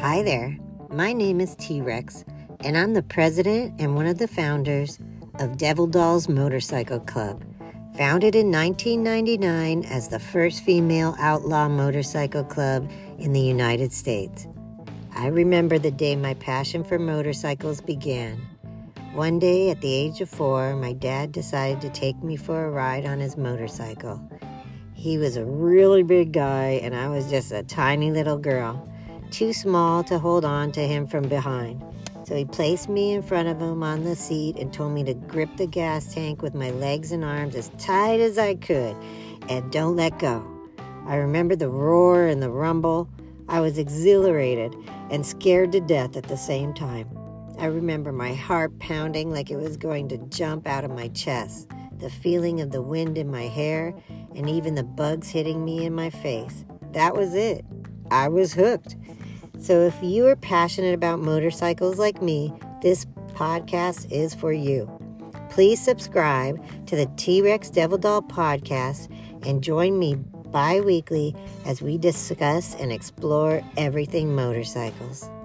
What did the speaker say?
Hi there, my name is T-Rex, and I'm the president and one of the founders of Devil Dolls Motorcycle Club, founded in 1999 as the first female outlaw motorcycle club in the United States. I remember the day my passion for motorcycles began. One day at the age of 4, my dad decided to take me for a ride on his motorcycle. He was a really big guy, and I was just a tiny little girl, too small to hold on to him from behind. So he placed me in front of him on the seat and told me to grip the gas tank with my legs and arms as tight as I could and don't let go. I remember the roar and the rumble. I was exhilarated and scared to death at the same time. I remember my heart pounding like it was going to jump out of my chest, the feeling of the wind in my hair, and even the bugs hitting me in my face. That was it. I was hooked. So if you are passionate about motorcycles like me, this podcast is for you. Please subscribe to the T-Rex Devil Doll podcast and join me bi-weekly as we discuss and explore everything motorcycles.